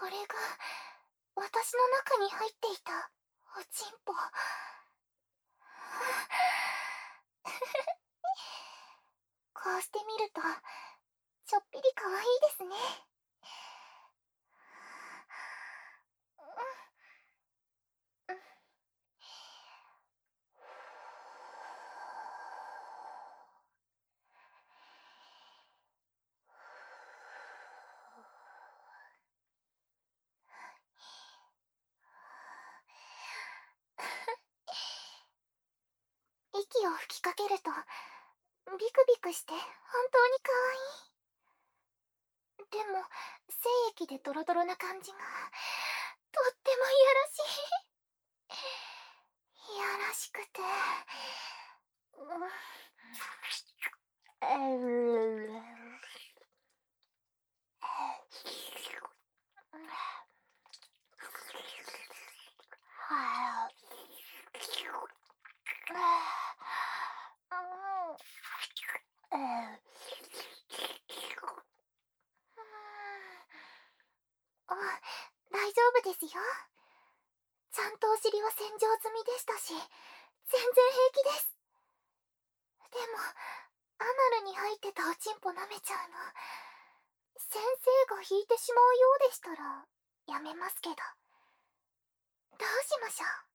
これが私の中に入っていたおちんぽ。こうして見るとちょっぴり可愛いですね。息を吹きかけるとビクビクして本当に可愛い。でも精液でドロドロな感じがとってもいやらしくて、大丈夫ですよ。ちゃんとお尻は洗浄済みでしたし、全然平気です。でもアナルに入ってたおちんぽ舐めちゃうの、先生が引いてしまうようでしたらやめますけど。どうしましょう。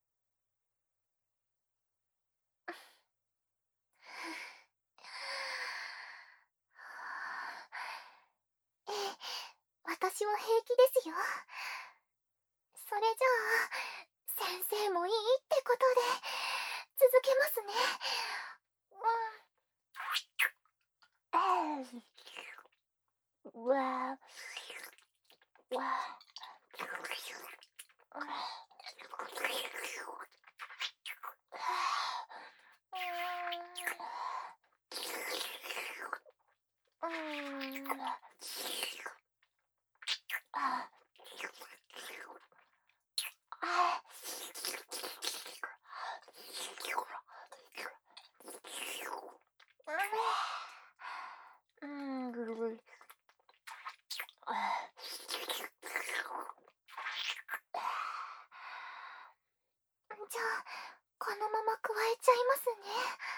ええ、私は平気ですよ。それじゃあ先生もいいってことで続けますね。うわわじゃあこのまま加えちゃいますね。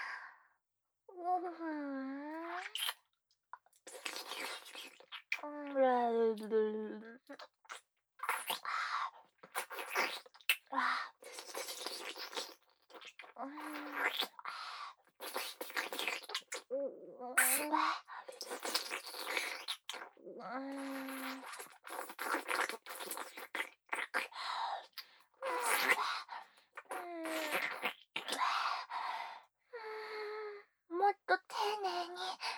もっと丁寧に。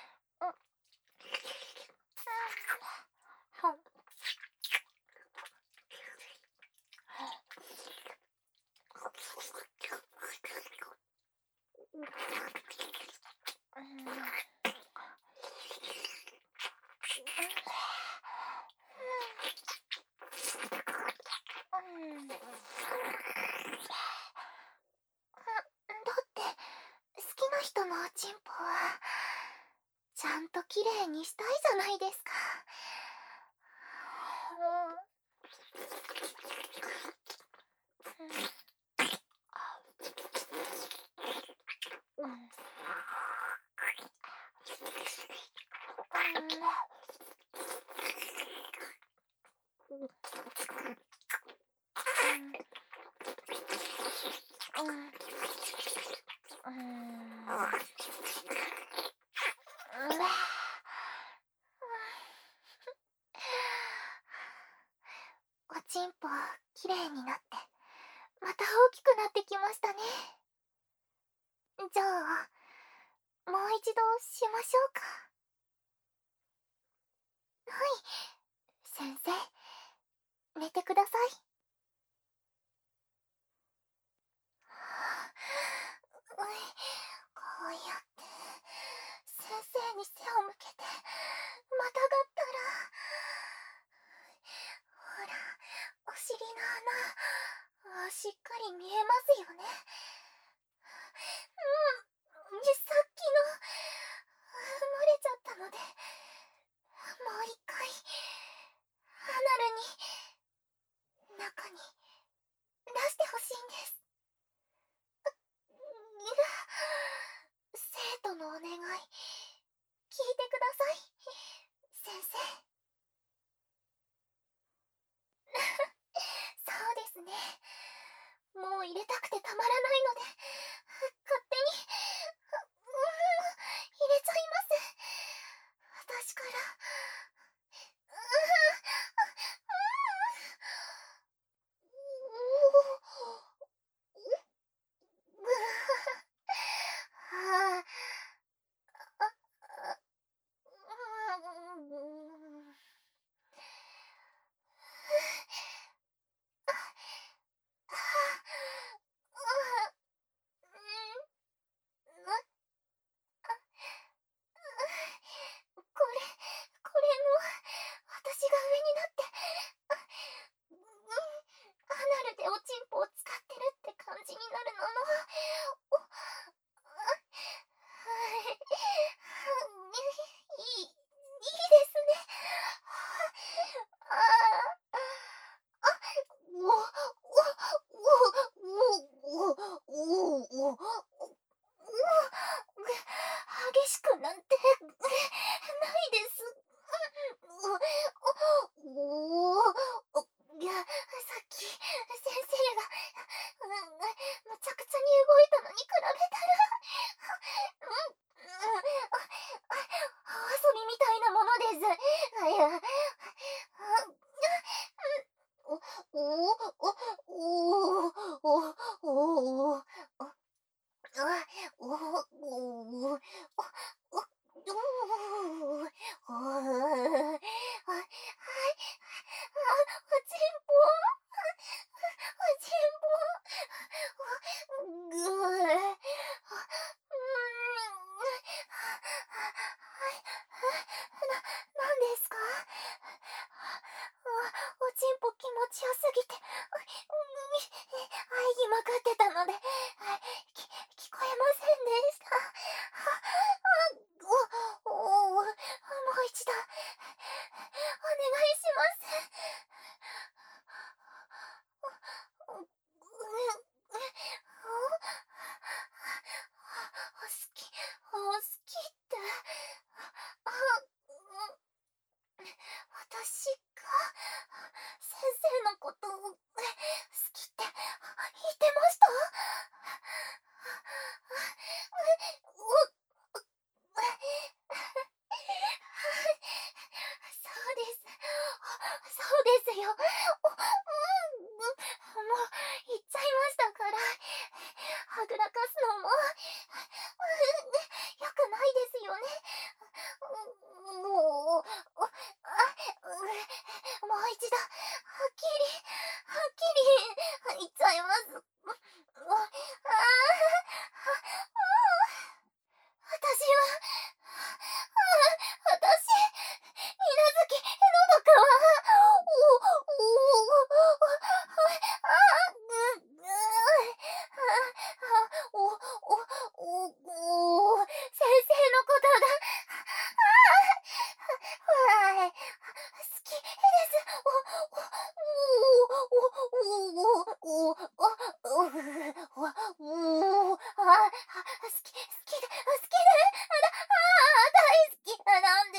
だって好きな人のおちんぽはちゃんときれいにしたいじゃないですか。おちんぽきれいになってまた大きくなってきましたね。じゃあもう一度しましょうか。はい、先生寝てください。こうやって先生に背を向けてまたがったら、ほらお尻の穴しっかり見えますよね。さっきの漏れちゃったのでもう一回アナルにもう入れたくてたまらないので、勝手に、入れちゃいます。私から。はこれも、私が上になって、アナルでおちんぽを使ってるって感じになるのも、いいですね。激しくなんてないです。いや、さっき先生がむちゃくちゃに動いたのに比べたら、遊びみたいなものです。いや、なんですか？おちんぽ気持ちよすぎて、喘ぎまくってたので、聞こえませんでした。もう一度、お願いします。好きって、私が先生のことを好きって言ってました？そうです。そうですよ。もう言っちゃいましたから。はぐらかすのも良くないですよね。もう、もう一度、はっきり言っちゃいます。私は、私、水無月のどかは、先生のことが、好きです。好きで、大好きなんです。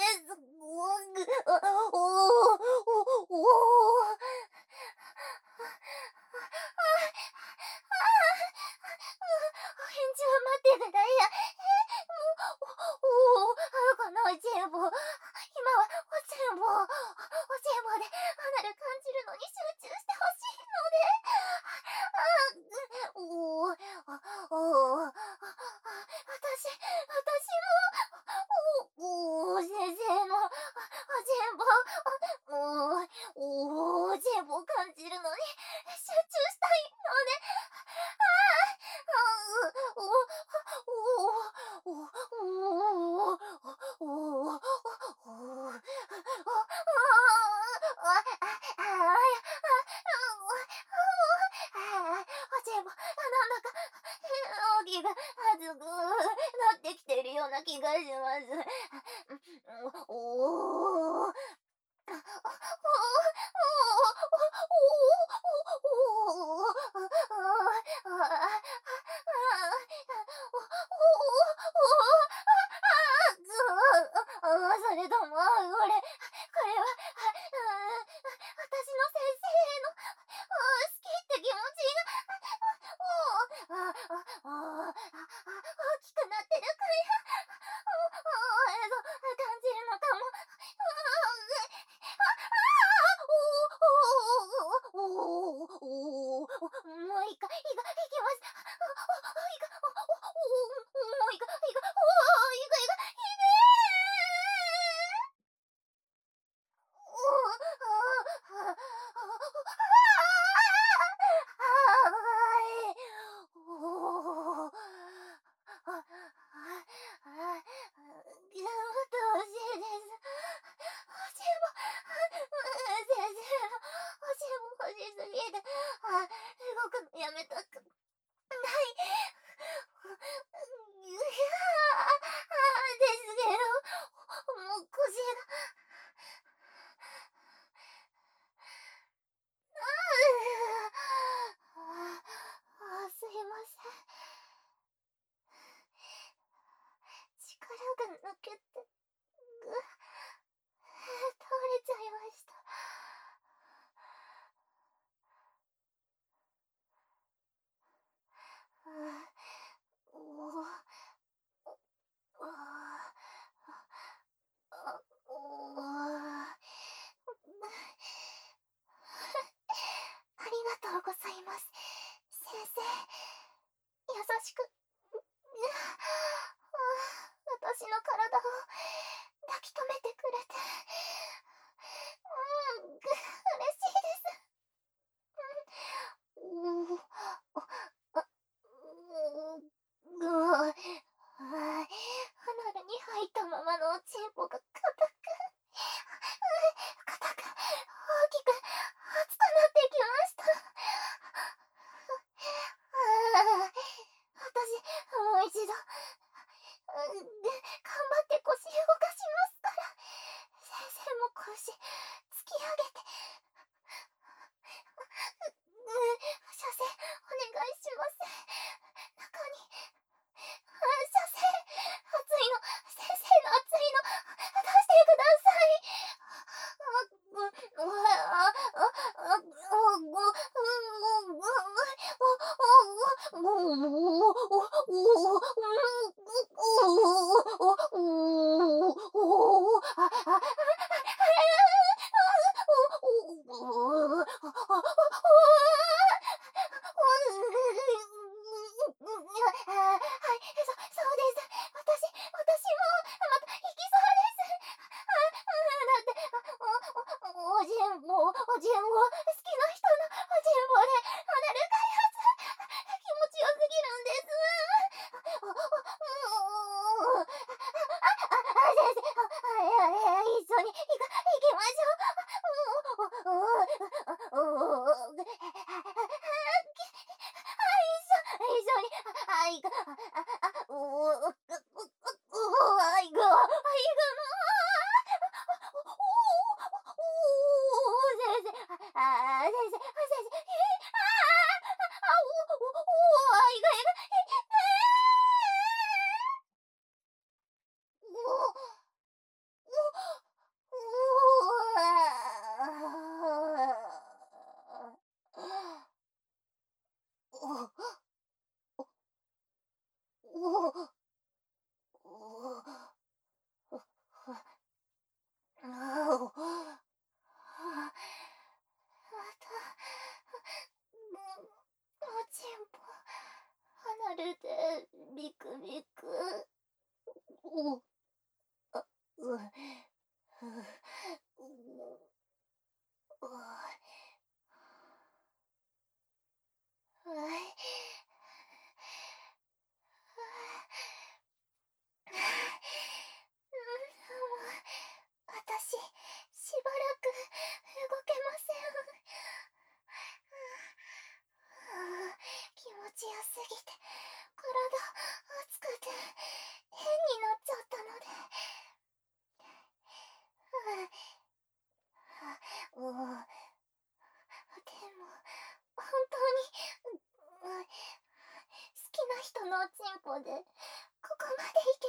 お返事は待ってくだや。このおちんぼ、今はおちんぼでアナル感じるのに集中してほしいので。私も、先生のおちんぼ、おちんぼを感じるのに集中したいので、おちんぼ、なんだか、気が熱くなってきてるような気がします。それとも、これは、私の先生の好きって気持ちが動くのやめたくない。ですけど、もう腰が。すいません。力が抜けて、倒れちゃいました。ありがとうございます、先生。優しく、私の体を抱き留めてくれて、嬉しいです。アナルに入ったままのおちんぽが硬く、大きく、熱くなってきました。私、もう一度、頑張って腰動かしますから、先生も腰、突き上げて、射精、お願いします。中に、射精、熱いの、先生の熱いの、出してください。はい、そうです。私も、また、行きそうです。だって、おじんぼ、好きな人のおじんぼで、アナル開発、気持ちよすぎるんです。先生、一緒に行きましょう。一緒に、行く、おちんぽ、アナルで、ビクビク。私、しばらく動けません。気持ちよすぎて、体熱くて、変になっちゃったので。でも、本当に、好きな人のおちんぽで、ここまで